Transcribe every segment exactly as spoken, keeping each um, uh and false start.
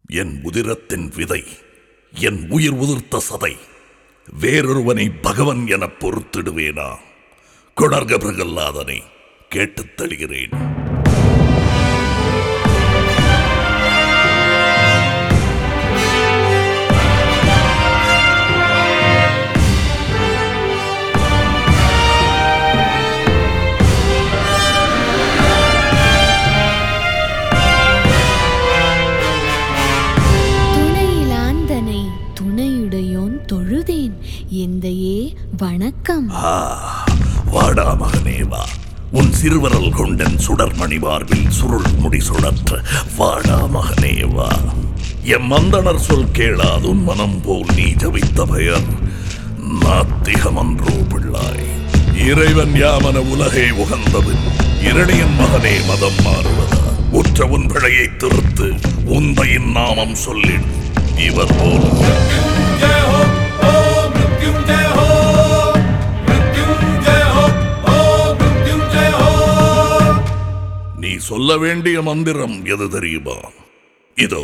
என் உதிரத்தின் விதை, என் உயிர் உதிர்த்த சதை, வேறொருவனை பகவன் என பொறுத்திடுவேனா? கொணர்க பிரகல்லாதனை, கேட்டுத் தழுகிறேன். தொழுதேன் எந்தையே, வணக்கம். வாடா மகனே வா, உன் சிறுவரல் கொண்டன் சுடர்மணி மார்பில் சுருள் முடி சுழற்ற வாடா மகனே வா. எம் மந்தனர் சொல் கேளாது உன் மனம் போல் நீ ஜபித்த பெயர் நாத்திகமன்றோ பிள்ளாய். இறைவன் யாமன உலகே உகந்தது, இரணியன் மகனே மதம் மாறுவதா? உற்ற உன் பிழையை திருத்து, உந்தையின் நாமம் சொல்லிடு. இவர் போல் நீ சொல்ல வேண்டிய மந்திரம் எது தெரியுமா? இதோ.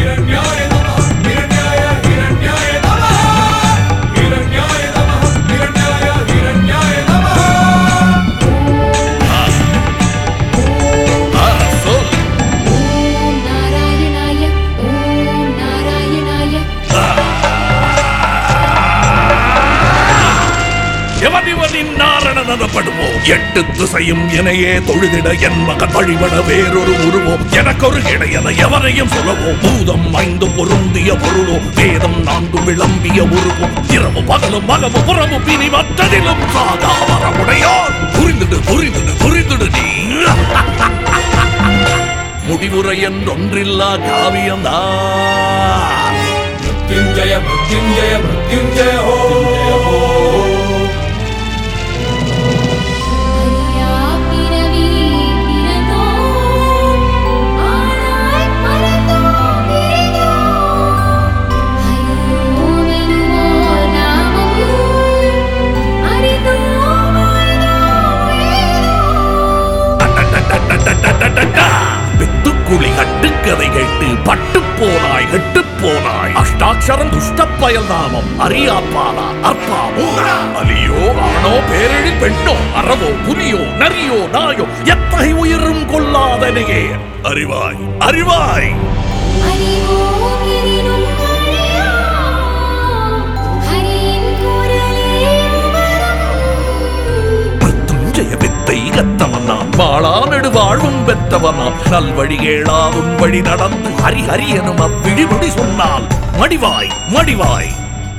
எட்டு திசையும் எனையே தொழுதிட என் மகன் வழிபட வேறொரு உருவோம் எனக்கொரு இடையன எவரையும் சொல்லவோம். பூதம் ஐந்து பொருந்திய பொருளோ வேதம் நான்கு விளம்பிய உருவோம். இரவு பகலும் மகவு புறவு பிரி மற்றதிலும் சாதாவரமுடையோர் புரிந்துடு புரிந்துடு புரிந்துடு நீ. முடிவுரை என்றொன்றில்லா காவியம்தான். மிருத்யுஞ்சய மிருத்யுஞ்சய மிருத்யுஞ்சய ஹோ. கட்டுக்கதை கேட்டு பட்டு போனாய் கெட்டு போனாய். அஷ்டாட்சரம் துஷ்ட பயல் நாமம் அறியாப்பாலா அப்பாவோ அலியோ ஆணோ பேரெழி பெண்ணோ அறவோ புலியோ நரியோ நாயோ எத்தகை உயிரும் கொல்லாதனையே அறிவாய் அறிவாய். கத்தவனாம் வாழா நெடுவாழ்வும் பெற்றவனாம் நல்வழி கேளா உன் வழி நடந்து ஹரி ஹரி எனும் அவ்விழிபடி சொன்னால் மடிவாய் மடிவாய்.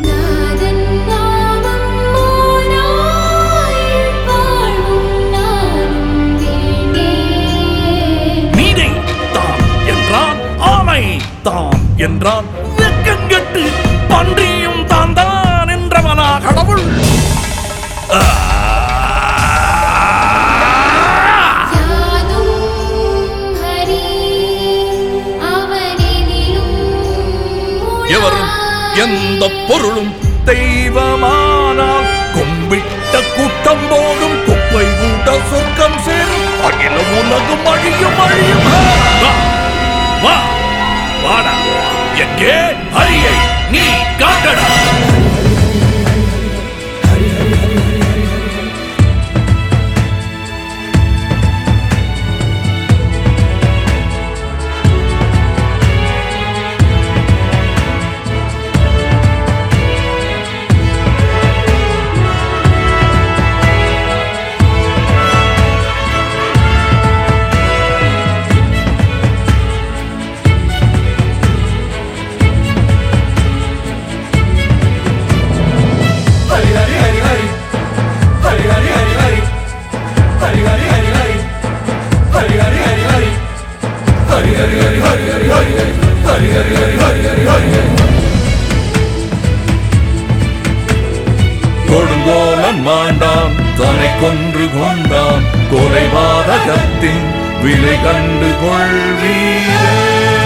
நீனை தான் என்றான், ஆமை தான் என்றான், வெக்கங்கெட்டு பன்றியும் தான் தான் என்றவனா கடவுள். எவரும் எந்த பொருளும் தெய்வமானால் கும்பிட்ட கூட்டம் போடும் குப்பை கூட்ட சொர்க்கம் சேரும். அகிலம் உலகம் அழியும் அழியும். வா வாடா, எங்கே ஹரியை நீ காட்டடா. கொடுங்கோலன் மாண்டான் தன்னை கொன்று கொண்டான் கொலைபாதகத்தின் விலை கண்டு கொள்வீரே.